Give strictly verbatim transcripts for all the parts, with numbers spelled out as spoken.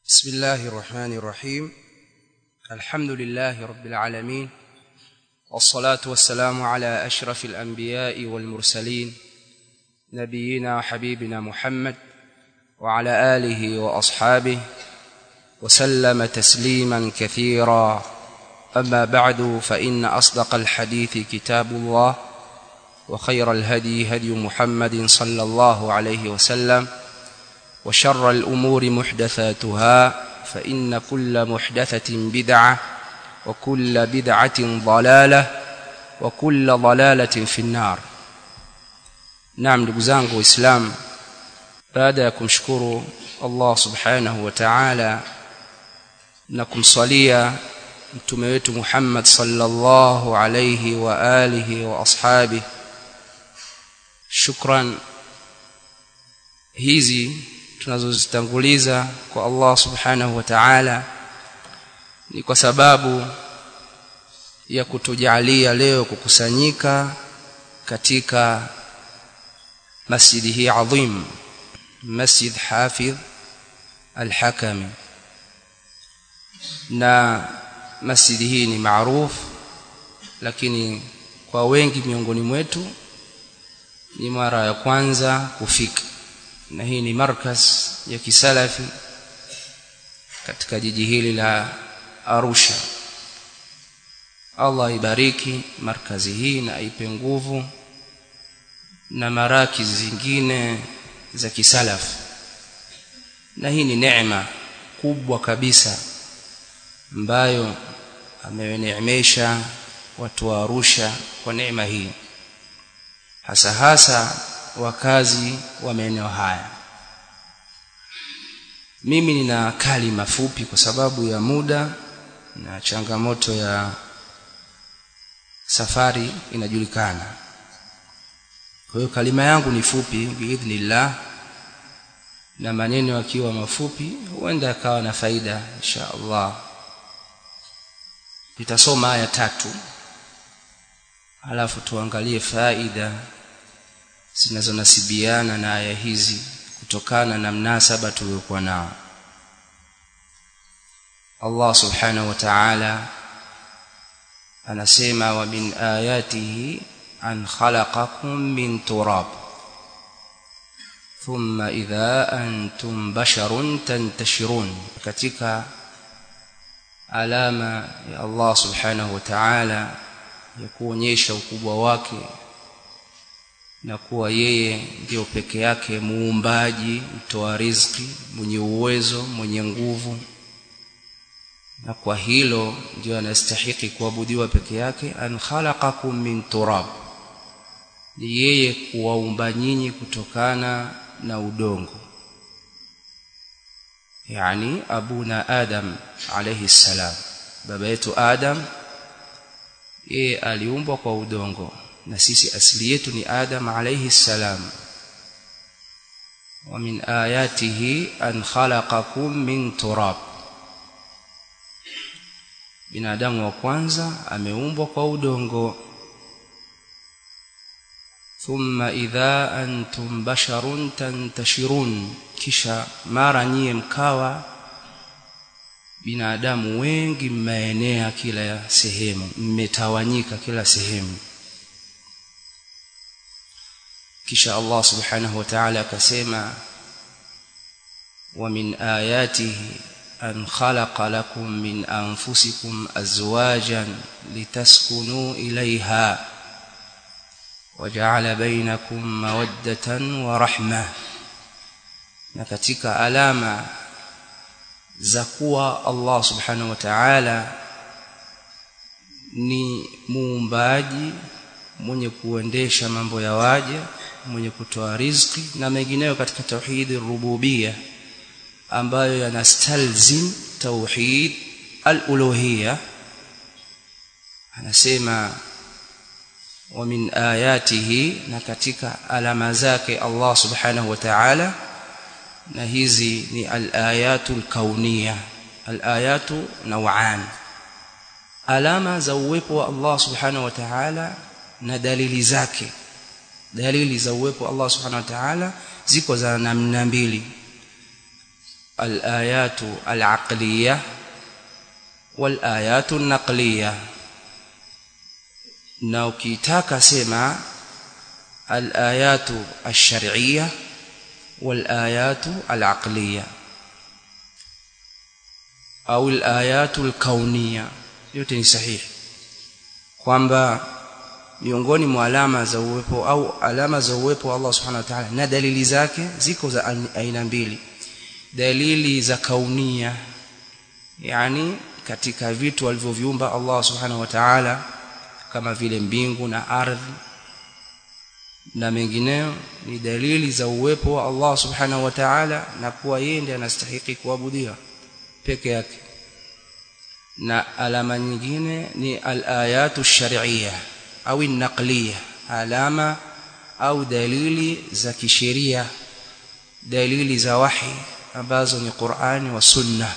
بسم الله الرحمن الرحيم. الحمد لله رب العالمين، والصلاة والسلام على أشرف الأنبياء والمرسلين، نبينا وحبيبنا محمد وعلى آله وأصحابه وسلم تسليما كثيرا. أما بعد، فإن أصدق الحديث كتاب الله، وخير الهدي هدي محمد صلى الله عليه وسلم، وشر الأمور محدثاتها، فإن كل محدثة بدعة، وكل بدعة ضلالة، وكل ضلالة في النار. نعم ndugu zangu Waislamu, baada ya kumshukuru Allah subhanahu wa ta'ala na kumswalia mtume wetu Muhammad sallallahu alayhi wa alihi wa ashabi, shukran hizi tunazozitanguliza kwa Allah subhanahu wa ta'ala ni kwa sababu ya kutujalia leo kukusanyika katika masjidi hii adhim, Masjid Hafidh Al-Hakami. Na masjidi hii ni maarufu, lakini kwa wengi miongoni mwetu ni mara ya kwanza kufika. Na hii ni markaz ya kisalafi katika jiji hili la Arusha. Allah ibariki markazi hii na aipe nguvu na maraki zingine za kisalafi. Na hii ni neema kubwa kabisa ambayo amewaneemesha watu wa Arusha kwa neema hii, hasa hasa wakazi wa maeneo haya. Mimi nina kalima fupi kwa sababu ya muda na changamoto ya safari inajulikana. Kwa hiyo kalima yangu ni fupi biidhnillah, na maneno yakiwa mafupi huenda yakawa na faida insha Allah. Nitasoma aya tatu alafu tuangalie faida zinazonasibiana na aya hizi kutokana na mnasaba tuliokuwa nao. Allah subhanahu wa ta'ala anasema, wa min ayatihi an khalaqakum min turab thumma idha antum basharun tantashirun. Katika alama ya Allah subhanahu wa ta'ala ya kuonyesha ukubwa wake na kuwa yeye ndio peke yake muumbaji, mtoa riziki, mwenye uwezo, mwenye nguvu, na kwa hilo ndio anastahili kuabudiwa peke yake. An khalaqakum min turab, ni yeye kuwaumba nyinyi kutokana na udongo. Yani abuna Adam alayhi salam, baba yetu Adam, yeye aliumbwa kwa udongo, na sisi asili yetu ni Adam alayhi salam. Wa min ayatihi an khalaqakum min turab, binadamu wa kwanza ameumbwa kwa udongo. Thumma idha antum basharun tantashirun, kisha mara nyie mkawa binadamu wengi, mmeenea kila sehemu, mmetawanyika kila sehemu. Kisha Allah subhanahu wa ta'ala akasema, wa min ayatihi an khalaqa lakum min anfusikum azwajan litaskunu ilayha wa ja'ala bainakum mawaddatan wa rahmah. Na katika alama za kuwa Allah subhanahu wa ta'ala ni muumbaji mwenye kuendesha mambo ya waja, mwenye kutoa riziki na mengineyo katika tauhid ar-rububiyya ambayo yanastalzim tauhid al-uluhiyya, anasema wa min ayatihi, na katika alama zake Allah subhanahu wa ta'ala, na hizi ni al-ayatul kauniyya. Al-ayatu naw'an, alama za uwepo wa Allah subhanahu wa ta'ala na dalili zake. Dalili za uwepo wa Allah subhanahu wa ta'ala ziko za namna mbili. al-ayatu al-aqliyah wal-ayatu an-naqliyah. Na ukitaka sema al-ayatu ash-shar'iyyah wal-ayatu al-aqliyah au al-ayatu al-kauniyah, yote ni sahihi, kwamba miongoni mwa alama za uwepo au alama za uwepo wa Allah subhanahu wa ta'ala na dalili zake ziko za aina mbili. Dalili za kaunia, yani katika vitu alivyoviumba Allah subhanahu wa ta'ala kama vile mbingu na ardhi na mengineyo, ni dalili za uwepo wa Allah subhanahu wa ta'ala na kuwa yeye ndiye anastahili kuabudiwa peke yake. Na alama nyingine ni al-ayatu ash-shar'iyyah au an-naqliyah, alama au dalili za kisheria, dalili za wahi ambazo ni Qur'ani wa Sunna.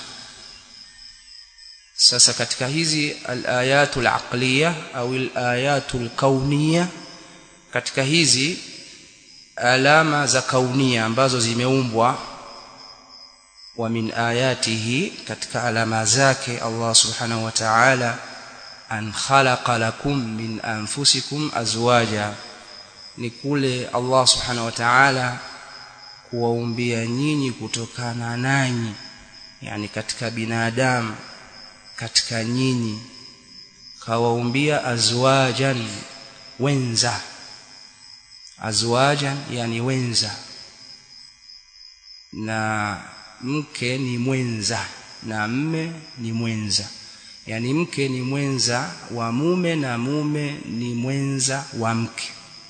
Sasa katika hizi al-ayatu al-aqliyah au al-ayatu al-kauniyah, katika hizi alama za kaunia ambazo zimeumbwa, wa min ayatihi, katika alama zake Allah subhanahu wa ta'ala, an khalaqa lakum min anfusikum azwaja, ni kule Allah subhanahu wa ta'ala kuwaumbia nyinyi kutokana nanyi, yani katika binadamu, katika nyinyi kawaumbia azwajan, wenza. Azwajan yani wenza, na mke ni mwenza na mme ni mwenza, yani mke ni mwenza wa mume na mume ni mwenza wa mke.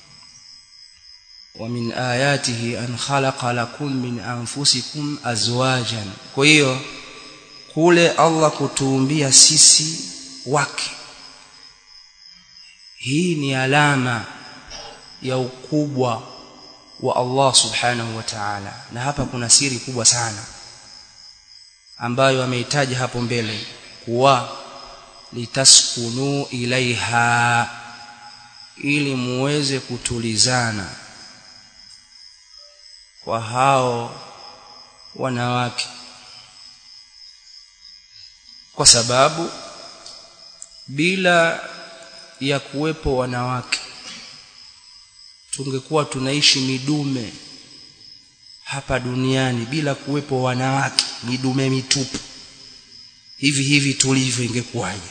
Wa min ayatihi an khalaqa lakum min anfusikum azwajan. Kwa hiyo kule Allah kutuumbia sisi wake, hii ni alama ya ukubwa wa Allah subhanahu wa ta'ala. Na hapa kuna siri kubwa sana ambayo ameitaja hapo mbele, kuwa litaskunu ilaiha, ili muweze kutulizana kwa hao wanawake, kwa sababu bila ya kuwepo wanawake tungekuwa tunaishi midume hapa duniani, bila kuwepo wanawake, midume mitupu hivi hivi tulivyo, ingekuwaje?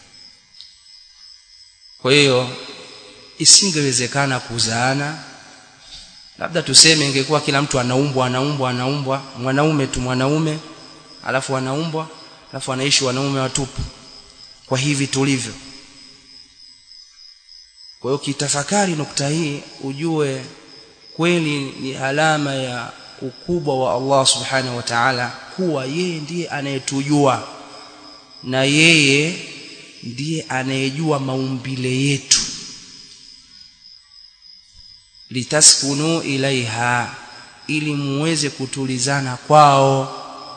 Kwa hiyo isingewezekana kuzaana. Labda tuseme ingekuwa kila mtu anaumbwa anaumbwa anaumbwa mwanaume tu mwanaume, alafu anaumbwa alafu anaishi wanaume watupu kwa hivi tulivyo. Kwa hiyo kitafakari nukta hii, ujue kweli ni alama ya ukubwa wa Allah subhanahu wa ta'ala, kuwa yeye ndiye anayetujua na yeye ndiye anayejua maumbile yetu. Litaskunu ilaiha, ili muweze kutulizana kwao.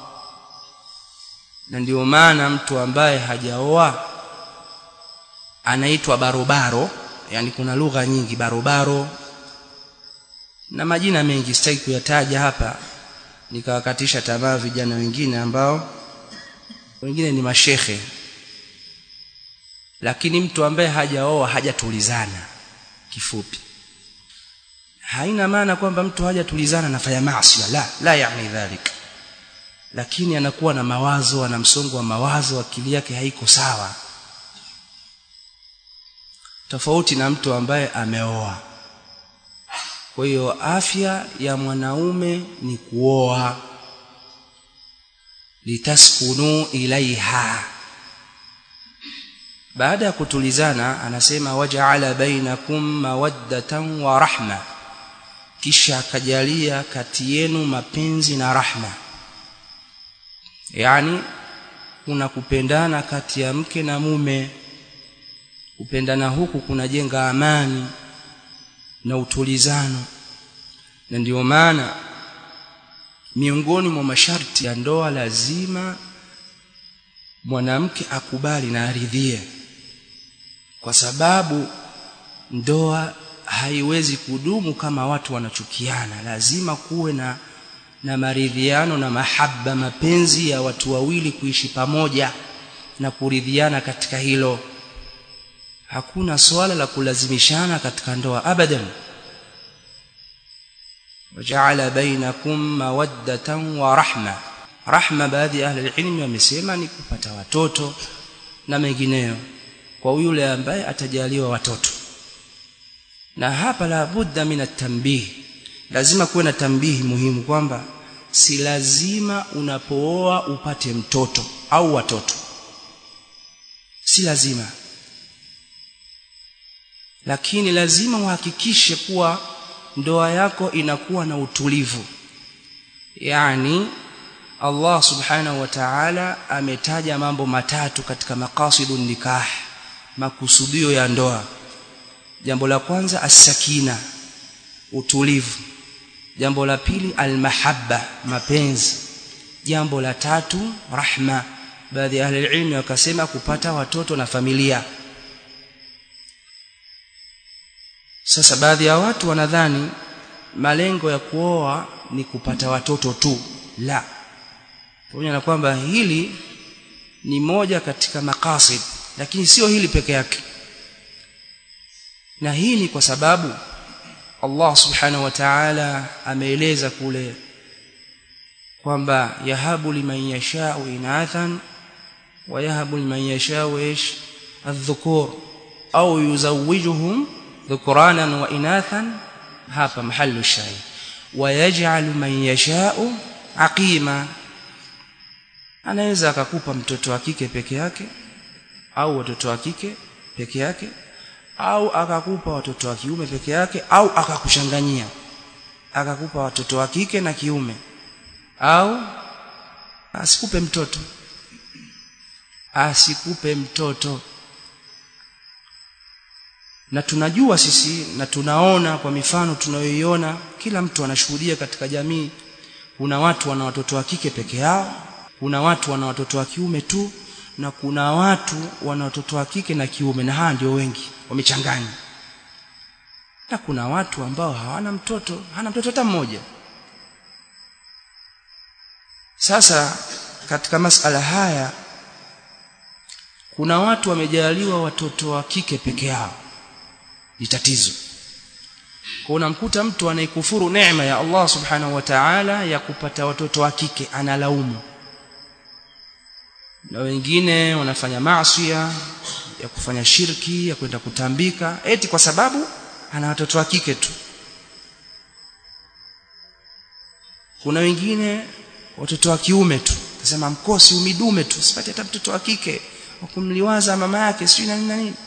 Na ndio maana mtu ambaye hajaoa anaitwa barobaro, yani kuna lugha nyingi, barobaro na majina mengi, sitaki kuyataja hapa nikawakatisha tamaa vijana wengine ambao wengine ni mashehe. Lakini mtu ambaye hajaoa hajatulizana, kifupi, haina maana kwamba mtu hajatulizana anafanya maasi, la la, yani dhalika, lakini anakuwa na mawazo, ana msongo wa mawazo, akili yake haiko sawa, tofauti na mtu ambaye ameoa. Kwa hiyo afya ya mwanaume ni kuoa. Litaskunu ilaiha, baada ya kutulizana anasema waja'ala bainakum mawaddatan wa rahma, kisha akajalia kati yenu mapenzi na rahma, yani kuna kupendana kati ya mke na mume. Kupendana huku kunajenga amani na utulizano. Na ndio maana miongoni mwa masharti ya ndoa, lazima mwanamke akubali na aridhie, kwa sababu ndoa haiwezi kudumu kama watu wanachukiana. Lazima kuwe na na maridhiano na mahaba, mapenzi ya watu wawili kuishi pamoja na kuridhiana katika hilo. Hakuna swala la kulazimishana katika ndoa abadan. waja'ala bainakum mawaddatan wa rahma. Rahma, baadhi ya ahli ilmi wamesema ni kupata watoto na mengineyo kwa yule ambaye atajaliwa watoto. Na hapa la budda min at-tanbih, lazima kuwe na tambihi muhimu kwamba si lazima unapooa upate mtoto au watoto, si lazima, lakini lazima uhakikishe kuwa ndoa yako inakuwa na utulivu. Yani Allah subhanahu wa ta'ala ametaja mambo matatu katika maqasidun nikah, makusudio ya ndoa. Jambo la kwanza as-sakina, utulivu. Jambo la pili al-mahabba, mapenzi. Jambo la tatu rahma. Baadhi ya ahli ilmu wakasema kupata watoto na familia. Sasa baadhi ya watu wanadhani malengo ya kuoa ni kupata watoto tu. La. Pamoja na kwamba hili ni moja katika maqasid, lakini sio hili peke yake. Na hii ni kwa sababu Allah subhanahu wa ta'ala ameeleza kule kwamba yahabu liman yasha'u inathan wa yahabu liman yasha'u ish adh-dhukur au yuzawwijuhum dhukuranan wa inathan. Hapa mahallu shay, wa yaj'alu man yasha'u aqima. Anaweza akakupa mtoto wa kike peke yake au watoto wa kike peke yake, au akakupa watoto wa kiume peke yake, au akakuchanganyia akakupa watoto wa kike na kiume, au asikupe mtoto asikupe mtoto. Na tunajua sisi na tunaona kwa mifano tunayoiona, kila mtu anashuhudia katika jamii, kuna watu wana watoto wa kike peke yao, kuna watu wana watoto wa kiume tu, na kuna watu wana watoto wa kike na kiume, na haa ndio wengi wamechanganya. Na kuna watu ambao hawana mtoto, hana mtoto hata mmoja. Sasa katika masala haya kuna watu wamejaliwa watoto wa kike peke yao, ni tatizo. Kuna mkuta mtu anaikufuru neema ya Allah subhanahu wa ta'ala ya kupata watoto wa kike, analaumu. Na wengine wanafanya maasi ya kufanya shirki, ya kwenda kutambika eti kwa sababu ana watoto wa kike tu. Kuna wengine watoto wa kiume tu, nasema mkosi umidume tu, sipati hata mtoto wa kike wa kumliwaza mama yake sio na nini na nini.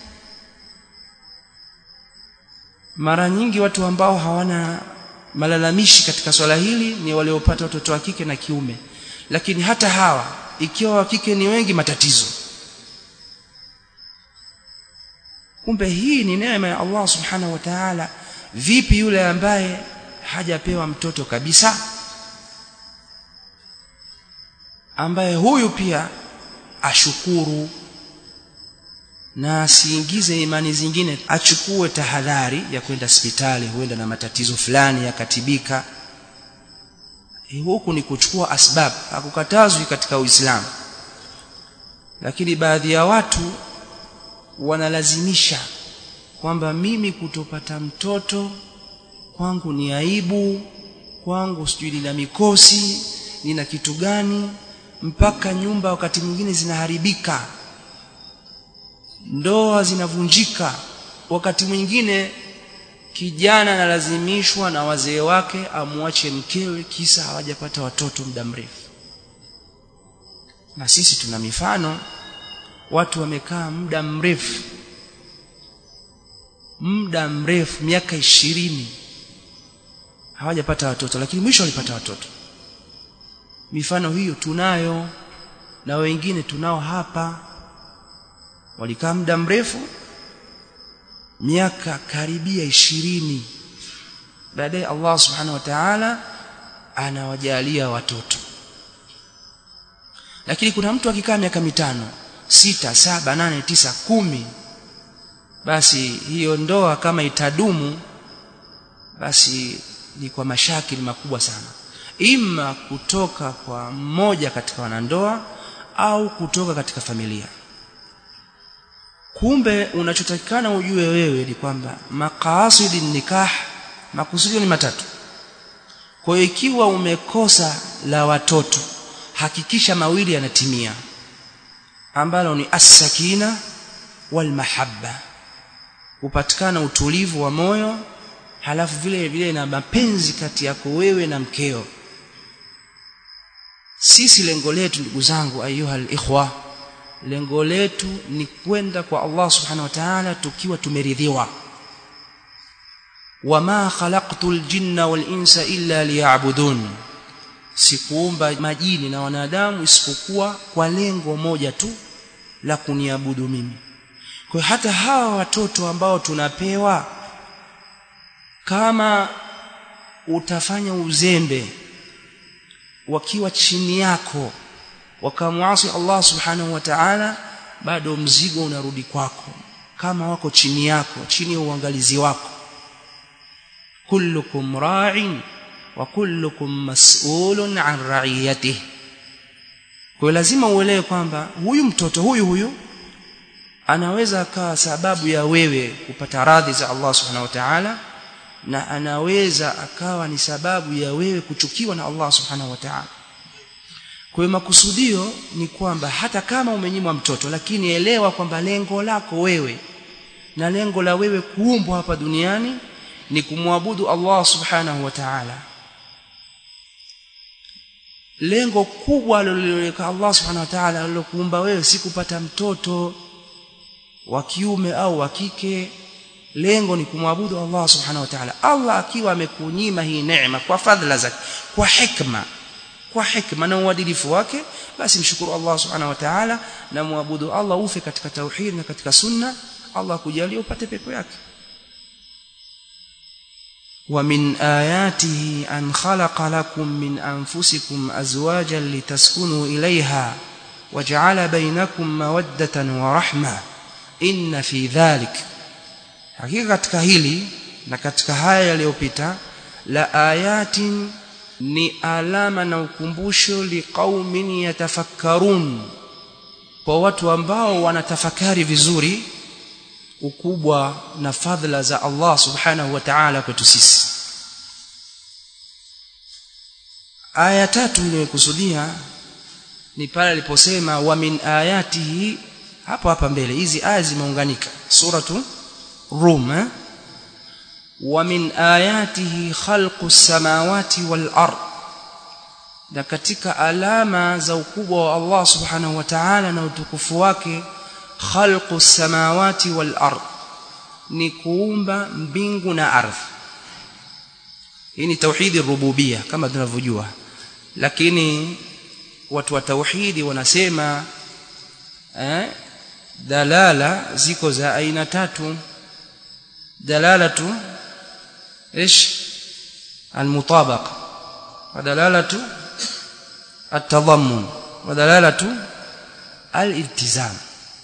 Mara nyingi watu ambao hawana malalamishi katika swala hili ni waliopata watoto wa kike na kiume, lakini hata hawa ikiwa wa kike ni wengi, matatizo. Kumbe hii ni neema ya Allah subhanahu wa ta'ala. Vipi yule ambaye hajapewa mtoto kabisa, ambaye huyu pia ashukuru na asiingize imani zingine, achukue tahadhari ya kwenda hospitali, huenda na matatizo fulani yakatibika. Huku ni kuchukua asbab, hakukatazwi katika Uislamu. Lakini baadhi ya watu wanalazimisha kwamba mimi kutopata mtoto kwangu ni aibu, kwangu sijui nina mikosi, nina kitu gani, mpaka nyumba wakati mwingine zinaharibika, ndoa zinavunjika. Wakati mwingine kijana analazimishwa na wazee wake amwache mkewe kisa hawajapata watoto muda mrefu. Na sisi tuna mifano, watu wamekaa muda mrefu muda mrefu miaka ishirini hawajapata watoto, lakini mwisho walipata watoto. Mifano hiyo tunayo, na wengine tunao hapa, walikaa muda mrefu miaka karibia ishirini, baadaye Allah subhanahu wa ta'ala anawajalia watoto. Lakini kuna mtu akikaa miaka mitano, sita, saba, nane, tisa, kumi, basi hiyo ndoa kama itadumu basi ni kwa mashakili makubwa sana. ima kutoka kwa mmoja katika wanandoa au kutoka katika familia. Kumbe unachotakikana ujue wewe ni kwamba maqasidi nikah, makusudio ni matatu. Kwa hiyo ikiwa umekosa la watoto, hakikisha mawili yanatimia, ambalo ni as-sakina wal mahabba, upatikana utulivu wa moyo, halafu vile vile na mapenzi kati yako wewe na mkeo. Sisi lengo letu ndugu zangu ayuhal ikhwa, lengo letu ni kwenda kwa Allah subhanahu wa ta'ala tukiwa tumeridhiwa. Wama khalaqtul jinna wal insa illa liya'budun, sikuumba majini na wanadamu isipokuwa kwa lengo moja tu, la kuniabudu mimi. Kwa hata hawa watoto ambao tunapewa, kama utafanya uzembe wakiwa chini yako wakamuasi Allah subhanahu wa ta'ala, bado mzigo unarudi kwako. Kama wako chini yako, chini ya uangalizi wako, kullukum ra'in wa kullukum mas'ulun 'an ra'iyatihi. Kwa lazima uelewe kwamba huyu mtoto huyu huyu anaweza akawa sababu ya wewe kupata radhi za Allah subhanahu wa ta'ala, na anaweza akawa ni sababu ya wewe kuchukiwa na Allah subhanahu wa ta'ala. Kwa hiyo makusudio ni kwamba hata kama umenyimwa mtoto, lakini elewa kwamba lengo lako wewe na lengo la wewe kuumbwa hapa duniani ni kumwabudu Allah subhanahu wa ta'ala. Lengo kubwa aliloweka Allah subhanahu wa ta'ala alilokuumba wewe si kupata mtoto wa kiume au wa kike. Lengo ni kumwabudu Allah subhanahu wa ta'ala. Allah akiwa amekunyima hii neema kwa fadhila zake, kwa hikma, kwa hikma na uadilifu wake, basi mshukuru Allah subhanahu wa ta'ala na muabudu Allah, ufe katika tauhid na katika sunna, Allah kujalia upate pepo yake. Wa min ayatihi an khalaqa lakum min anfusikum azwajan litaskunu ilayha waja'ala bainakum mawaddatan wa rahma inna fi dhalik, hakika katika hili na katika haya yaliyopita, la ayatin, ni alama na ukumbusho, liqaumin yatafakkarun, kwa watu ambao wanatafakari vizuri ukubwa na fadhila za Allah subhanahu wa ta'ala kwetu sisi. Aya tatu niliyokusudia ni pale aliposema wa min ayatihi, hapo hapa mbele hizi aya zimeunganika, suratu Rum eh? Wa min ayatihi khalqus samawati wal ard, na katika alama za ukubwa wa Allah subhanahu wa ta'ala na utukufu wake, khalqus samawati wal ard, ni kuumba mbingu na ardhi. Hii ni tauhidi rububia kama tunavyojua, lakini watu wa tauhidi wanasema eh, dalala ziko za aina tatu. dalalatu ايش المطابقه، ودلاله التضمن، ودلاله الالتزام.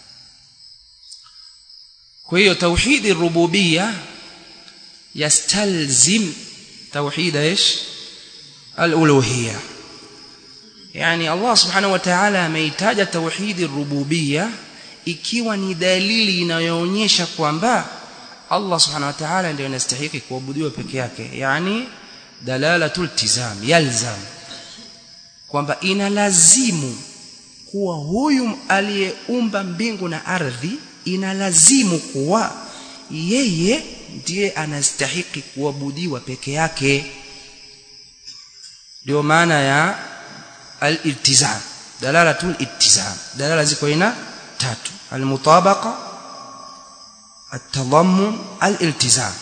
kwa hiyo tauhid ar-rububiyya yastalzim tauhid ايش al-uluhiyya. yani Allah subhanahu wa ta'ala ameitaja tauhid ar-rububiyya ikiwa ni dalili inayoonyesha kwamba Allah subhanahu wa ta'ala ndiye anastahili kuabudiwa peke yake, yani dalalatul iltizam, yalzam, kwamba inalazimu kuwa huyu aliyeumba mbingu na ardhi, inalazimu kuwa yeye ndiye anastahili kuabudiwa peke yake. Ndio maana ya al-iltizam, dalalatul iltizam. Dalala ziko ina tatu: al-mutabaqa, at-tadammun, al-iltizam.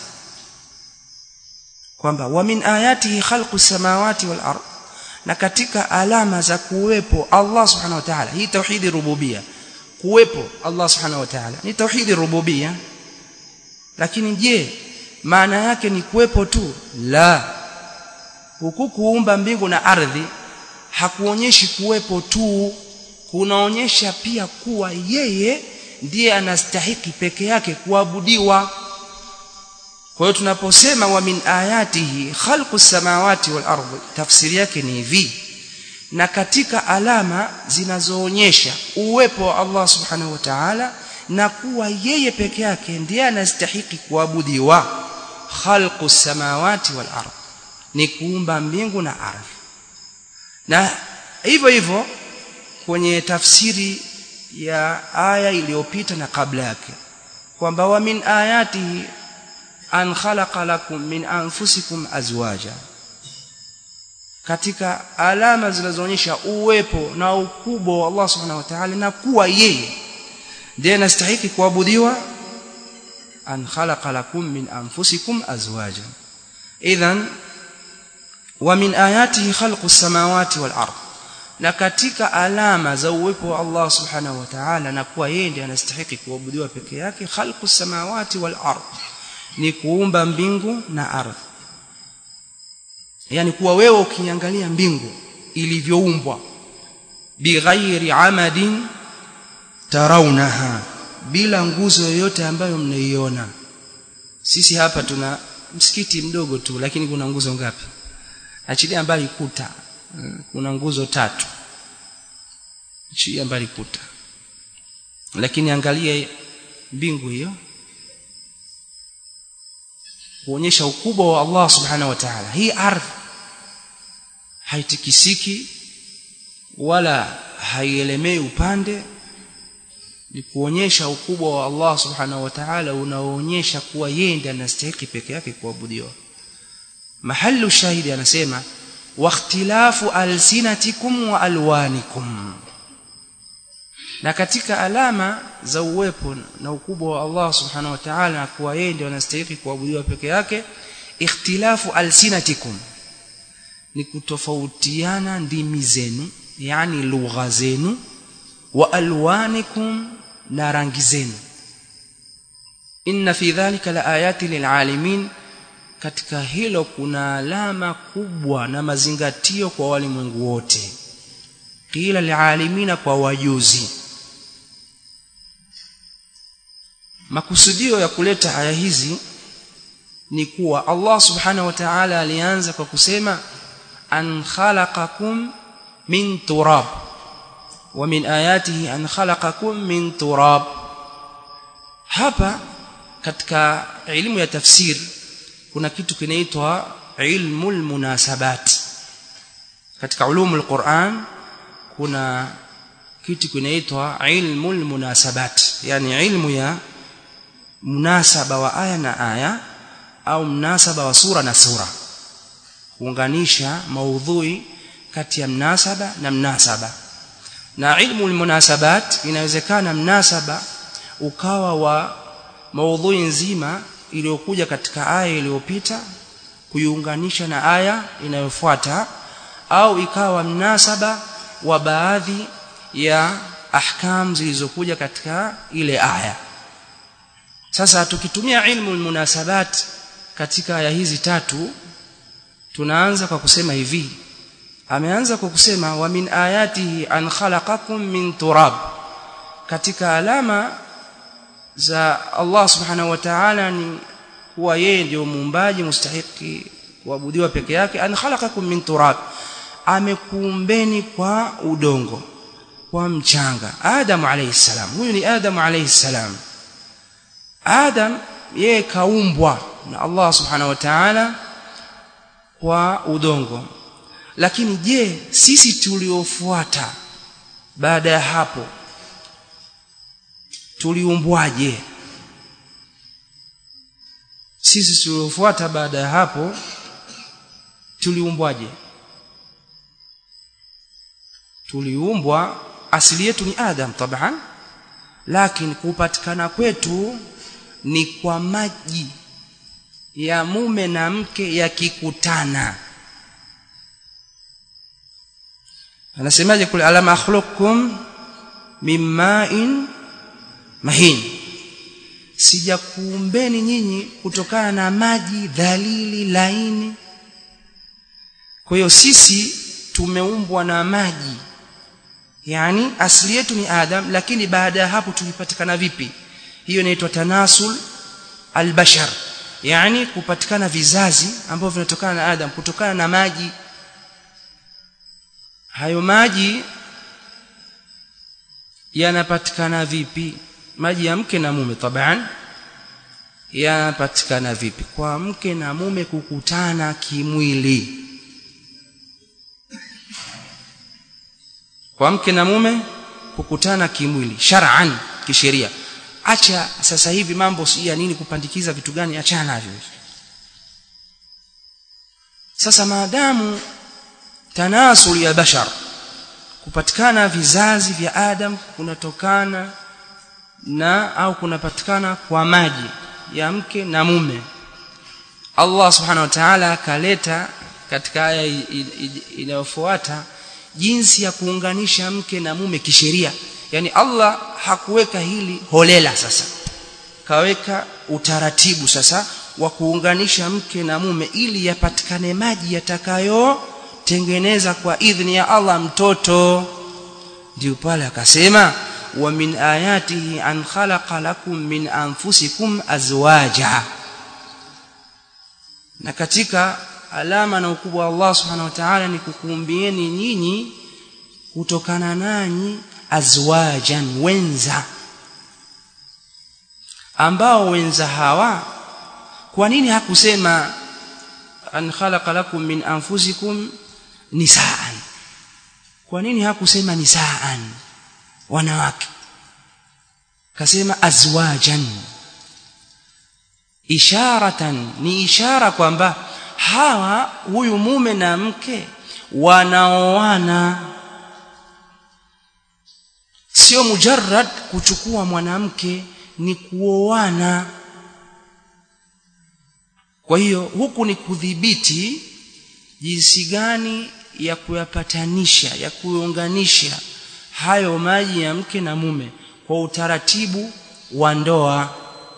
Kwamba wa min ayatihi khalqus samawati wal ard, na katika alama za kuwepo Allah subhanahu wa ta'ala, hii tauhidi rububia, kuwepo Allah subhanahu wa ta'ala ni tauhidi rububia. Lakini je, maana yake ni kuwepo tu? La, huku kuumba mbingu na ardhi hakuonyeshi kuwepo tu, kunaonyesha pia kuwa yeye ndiye anastahili peke yake kuabudiwa. Kwa hiyo tunaposema wa min ayatihi khalqus samawati wal ardi, tafsiri yake ni hivi: na katika alama zinazoonyesha uwepo wa Allah subhanahu wa ta'ala na kuwa yeye peke yake ndiye anastahili kuabudiwa, khalqus samawati wal ardi, ni kuumba mbingu na ardhi. Na hivyo hivyo kwenye tafsiri ya aya iliyopita na kabla yake kwamba wa min ayatihi an khalaqa lakum min anfusikum azwaja, katika alama zinazoonyesha uwepo na ukubwa wa Allah subhanahu wa ta'ala na kuwa yeye ndiye anastahili kuabudiwa, an khalaqa lakum min anfusikum azwaja. Idhan wa min ayatihi khalqus samawati wal ardh, na katika alama za uwepo wa Allah subhanahu wa ta'ala na kuwa yeye ndiye anastahili kuabudiwa peke yake, khalqus samawati wal ardh, ni kuumba mbingu na ardhi. Yani kuwa wewe ukiangalia mbingu ilivyoumbwa, bighairi amadin tarawnaha, bila nguzo yoyote ambayo mnaiona. Sisi hapa tuna msikiti mdogo tu, lakini kuna nguzo ngapi? Achilia mbali kuta, kuna nguzo tatu. Achilia mbali kuta, lakini angalia mbingu hiyo, kuonyesha ukubwa wa Allah subhanahu wa ta'ala. Hii ardhi haitikisiki wala haielemei upande, ni kuonyesha ukubwa wa Allah subhanahu wa ta'ala unaoonyesha kuwa yeye ndiye anastahili peke yake kuabudiwa. Mahallu shahidi anasema wa ikhtilafu alsinatikum wa alwanikum, na katika alama za uwepo na ukubwa wa Allah subhanahu wa ta'ala kuwa yeye ndiye anastahili kuabudiwa peke yake, ikhtilafu alsinatikum, ni kutofautiana ndimi zenu, yani lugha zenu, wa alwanikum, na rangi zenu. Inna fi dhalika la ayati lilalimin, katika hilo kuna alama kubwa na mazingatio kwa walimwengu wote. Qila lialimina, kwa wajuzi. Makusudio ya kuleta aya hizi ni kuwa Allah subhanahu wa ta'ala alianza kwa kusema an khalaqakum min turab, wa min ayatihi an khalaqakum min turab. Hapa katika elimu ya tafsir kuna kitu kinaitwa ilmul munasabat. Katika ulumul Qur'an kuna kitu kinaitwa ilmul munasabat, yani ilmu ya munasaba wa aya na aya, au munasaba wa sura na sura, kuunganisha maudhui kati ya mnasaba na mnasaba. Na ilmu almunasabat, inawezekana mnasaba ukawa wa maudhui nzima iliyokuja katika aya iliyopita kuiunganisha na aya inayofuata, au ikawa mnasaba wa baadhi ya ahkam zilizokuja katika ile aya. Sasa tukitumia ilmu almunasabat katika aya hizi tatu, tunaanza kwa kusema hivi. Ameanza kwa kusema wa min ayatihi an khalaqakum min turab, katika alama za Allah subhanahu wa ta'ala ni kuwa yeye ndio muumbaji mustahiki kuabudiwa peke yake. An khalaqakum min turab, amekuumbeni kwa udongo, kwa mchanga. Adam alayhi salam, huyu ni Adam alayhi salam. Adam yeye kaumbwa na Allah subhanahu wa ta'ala kwa udongo. Lakini je, sisi tuliofuata baada ya hapo tuliumbwaje? Sisi tuliofuata baada ya hapo tuliumbwaje? Tuliumbwa, asili yetu ni Adam taban, lakini kupatikana kwetu ni kwa maji ya mume na mke yakikutana. Anasemaje kule, alama akhluqukum mimma'in mahin, sijakuumbeni nyinyi kutokana na maji dhalili laini. Kwa hiyo sisi tumeumbwa na maji, yani asili yetu ni Adam, lakini baada ya hapo tulipatikana vipi? Hiyo inaitwa tanasul albashar, yani kupatikana vizazi ambavyo vinatokana na Adam kutokana na maji. Hayo maji yanapatikana vipi? Maji ya mke na mume taban yanapatikana vipi? Kwa mke na mume kukutana kimwili. Kwa mke na mume kukutana kimwili shar'an, kisheria. Acha sasa hivi mambo si ya nini kupandikiza vitu gani, achana navyo. Sasa maadamu tanasul ya bashar, kupatikana vizazi vya Adam kunatokana na au kunapatikana kwa maji ya mke na mume, Allah subhanahu wa ta'ala akaleta katika aya inayofuata jinsi ya kuunganisha mke na mume kisheria. Yani Allah hakuweka hili holela, sasa kaweka utaratibu sasa wa kuunganisha mke na mume ili yapatikane maji yatakayo tengeneza kwa idhni ya Allah mtoto. Ndio pale akasema wa min ayatihi an khalaqa lakum min anfusikum azwaja. Na katika alama na ukubwa wa Allah subhanahu wa ta'ala ni kukuumbieni nyinyi kutokana nanyi azwajan, wenza, ambao wenza hawa, kwa nini hakusema an khalaqa lakum min anfusikum nisaan? Kwa nini hakusema nisaan, wanawake? Kasema azwajan, isharatan, ni ishara kwamba hawa, huyu mume na mke wanaoana. Sio mujarrad kuchukua mwanamke, ni kuoana. Kwa hiyo huku ni kudhibiti jinsi gani ya kuyapatanisha, ya kuunganisha hayo maji ya mke na mume kwa utaratibu wa ndoa.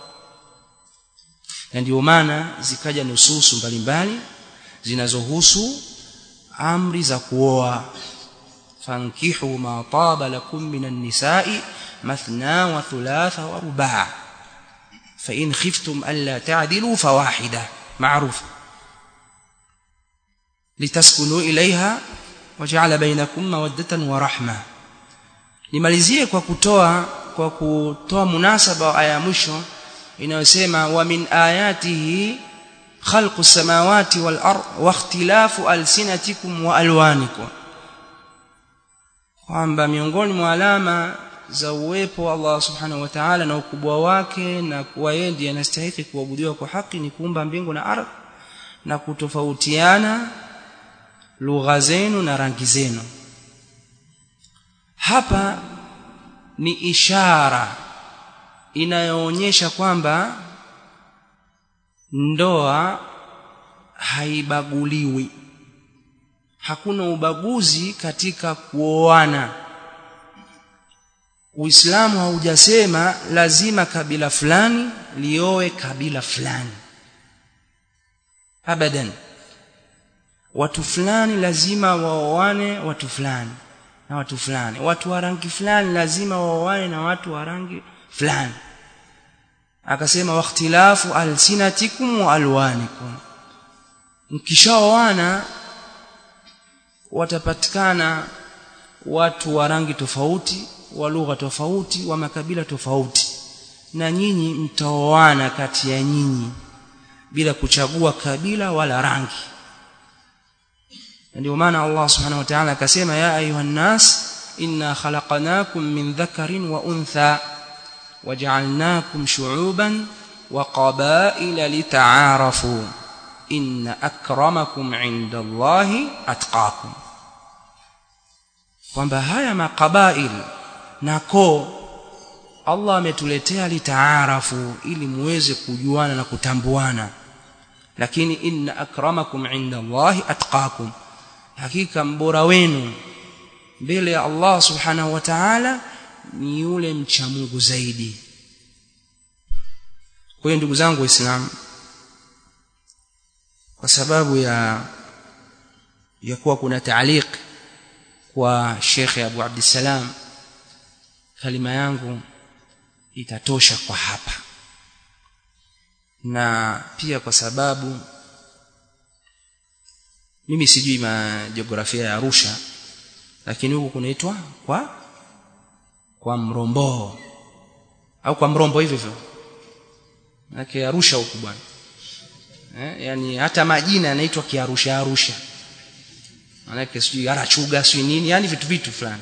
Na ndio maana zikaja nususu mbalimbali zinazohusu amri za kuoa. Fankihu ma taba lakum minan nisa'i mathna wa thulatha wa ruba' fa in khiftum alla ta'dilu fawahida, ma'ruf, litaskunu ilayha wa ja'ala bainakum mawaddatan wa rahma. Nimalizie kwa kutoa kwa kutoa munasaba wa aya mwisho inayosema wa min ayatihi khalqus samawati wal ard wa ikhtilafu alsinatikum wa alwanikum, kwamba miongoni mwa alama za uwepo wa Allah subhanahu wa ta'ala na ukubwa wake na kuwa yeye ndiye anastahili kuabudiwa kwa haki ni kuumba mbingu na ardhi na kutofautiana lugha zenu na rangi zenu. Hapa ni ishara inayoonyesha kwamba ndoa haibaguliwi. Hakuna ubaguzi katika kuoana. Uislamu haujasema lazima kabila fulani lioe kabila fulani, abadan. Watu fulani lazima waoane watu fulani na watu fulani, watu wa rangi fulani lazima waoane na watu wa rangi fulani. Akasema waqtilafu alsinatikum wa alwanikum, mkishaoana watapatikana watu wa rangi tofauti, wa lugha tofauti, wa makabila tofauti, na nyinyi mtaoana kati ya nyinyi bila kuchagua kabila wala rangi. Ndio maana Allah subhanahu wa ta'ala akasema ya ayuhan nas inna khalaqnakum min dhakarin wa untha waja'alnakum shu'uban wa qabaila lita'arafu inna akramakum 'inda Allahi atqakum. Kwamba haya makabail na koo Allah ametuletea litaarafu ili muweze kujuana na kutambuana, lakini inna akramakum 'inda Allahi atqakum, hakika mbora wenu mbele ya Allah subhanahu wa ta'ala ni yule mcha Mungu zaidi. Kwa hiyo ndugu zangu Waislamu, kwa sababu ya ya kuwa kuna taaliq kwa Sheikh Abu Abdissalam, kalima yangu itatosha kwa hapa. na pia kwa sababu mimi sijui ma jiografia ya Arusha, lakini huku kunaitwa kwa kwa Mrombo au kwa Mrombo hivyo hivyo. Nake Arusha huku bwana. Eh, yani hata majina yanaitwa Kiarusha Arusha. Maana sijui Arachuga sijui nini, yani vitu vitu fulani.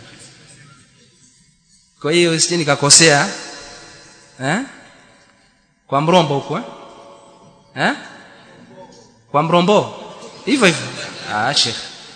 Kwa hiyo sije nikakosea eh? Kwa Mrombo huko eh? Eh? Kwa Mrombo hivyo hivyo. Ah, Sheikh.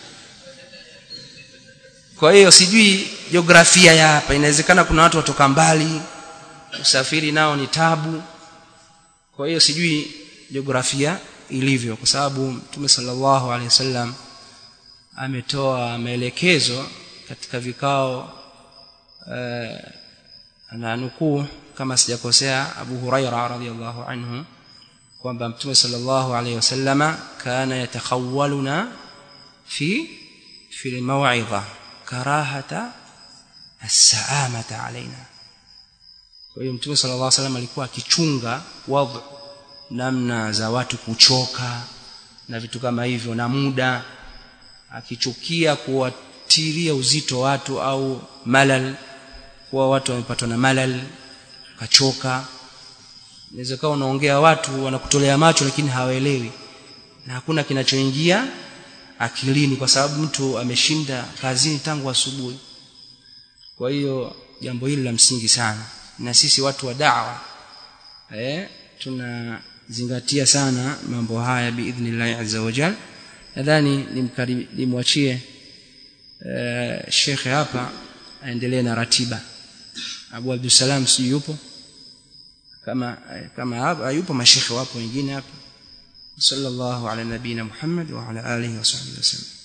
Kwa hiyo sijui jiografia ya hapa, inawezekana kuna watu watoka mbali, usafiri nao ni tabu. Kwa hiyo sijui jiografia ilivyo, kwa sababu Mtume sallallahu alaihi wasallam ametoa maelekezo katika vikao eh, na nukuu kama sijakosea Abu Huraira radhiyallahu anhu kwamba Mtume sallallahu alaihi wasallam kana yatakhawwaluna fi fi al-maw'idha karahata as-sa'amata alaina. Kwa hiyo Mtume sallallahu alaihi wasallam alikuwa akichunga wadhu, namna za watu kuchoka na vitu kama hivyo, na muda, akichukia kuwatilia uzito watu au malal, kwa watu wamepatwa na malal kachoka. Inaweza kuwa unaongea watu wanakutolea macho lakini hawaelewi na hakuna kinachoingia akilini, kwa sababu mtu ameshinda kazini tangu asubuhi. Kwa hiyo jambo hili la msingi sana, na sisi watu wa da'wa eh tunazingatia sana mambo haya biidhnillah azza wa jalla. Nadhani nimwachie eh Sheikh hapa aendelee na ratiba. Abu Abdul Salam si yupo, kama kama hapa yupo mashekhe wapo wengine hapa. Sallallahu ala nabina Muhammad wa ala alihi wa sahbihi wasallam.